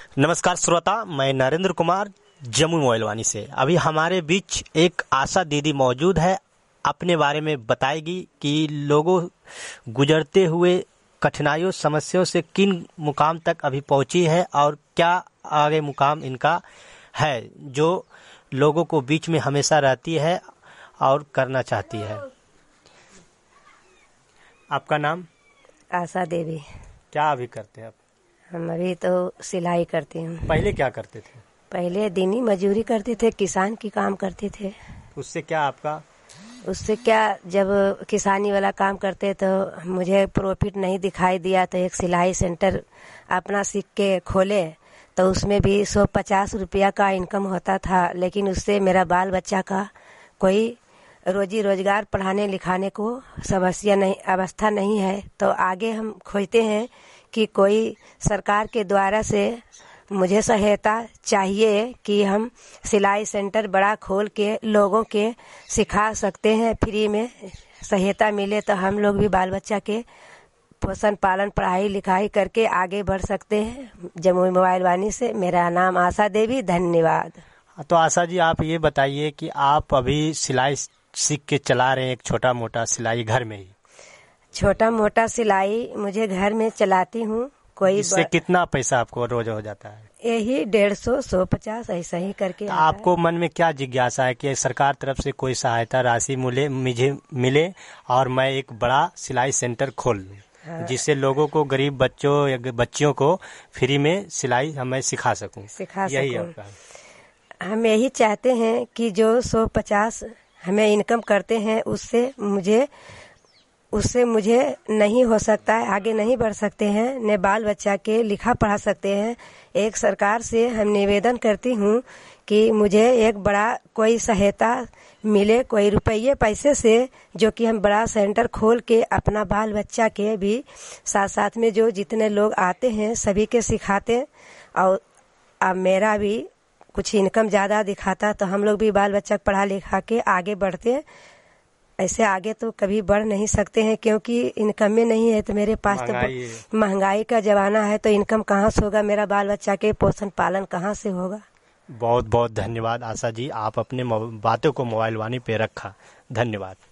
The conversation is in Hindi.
नमस्कार श्रोता, मैं नरेंद्र कुमार जमुई मोबाइलवानी से। अभी हमारे बीच एक आशा दीदी मौजूद है, अपने बारे में बताएगी कि लोगों गुजरते हुए कठिनाइयों समस्याओं से किन मुकाम तक अभी पहुंची है और क्या आगे मुकाम इनका है जो लोगों को बीच में हमेशा रहती है और करना चाहती है। आपका नाम? आशा देवी। क्या अभी करते हैं आप? हम अभी तो सिलाई करती हूँ। पहले क्या करते थे? पहले दिनी मजदूरी करते थे, किसान की काम करते थे। उससे क्या आपका? उससे क्या, जब किसानी वाला काम करते तो मुझे प्रॉफिट नहीं दिखाई दिया, तो एक सिलाई सेंटर अपना सीख के खोले तो उसमें भी 150 रुपया का इनकम होता था, लेकिन उससे मेरा बाल बच्चा का कोई रोजी रोजगार पढ़ाने लिखाने को समस्या नहीं, अवस्था नहीं है। तो आगे हम खोजते हैं कि कोई सरकार के द्वारा से मुझे सहायता चाहिए कि हम सिलाई सेंटर बड़ा खोल के लोगों के सिखा सकते हैं, फ्री में सहायता मिले तो हम लोग भी बाल बच्चा के पोषण पालन पढ़ाई लिखाई करके आगे बढ़ सकते हैं। जमुई मोबाइलवानी से मेरा नाम आशा देवी। धन्यवाद। तो आशा जी, आप ये बताइए कि आप अभी सिलाई सीख के चला रहे हैं एक छोटा मोटा सिलाई घर में ही? छोटा मोटा सिलाई मुझे घर में चलाती हूँ। कोई इससे कितना पैसा आपको रोज हो जाता है? यही 150 150 ऐसा ही करके। तो आपको मन में क्या जिज्ञासा है कि सरकार तरफ से कोई सहायता राशि मुझे मिले और मैं एक बड़ा सिलाई सेंटर खोल लूँ? हाँ। जिससे लोगों को, गरीब बच्चों या बच्चियों को फ्री में सिलाई हमें सिखा सकूं। यही आपका? हम यही चाहते हैं कि जो 150 हमें इनकम करते हैं उससे मुझे नहीं हो सकता है, आगे नहीं बढ़ सकते हैं, न बाल बच्चा के लिखा पढ़ा सकते हैं। एक सरकार से हम निवेदन करती हूँ कि मुझे एक बड़ा कोई सहायता मिले, कोई रुपये पैसे से, जो कि हम बड़ा सेंटर खोल के अपना बाल बच्चा के भी साथ साथ में जो जितने लोग आते हैं सभी के सिखाते, और अब मेरा भी कुछ इनकम ज़्यादा दिखाता तो हम लोग भी बाल बच्चा पढ़ा लिखा के आगे बढ़ते। ऐसे आगे तो कभी बढ़ नहीं सकते हैं क्योंकि इनकम में नहीं है, तो मेरे पास तो महंगाई का जमाना है, तो इनकम कहाँ से होगा, मेरा बाल बच्चा के पोषण पालन कहाँ से होगा। बहुत बहुत धन्यवाद आशा जी, आप अपने बातों को मोबाइलवानी पे रखा। धन्यवाद।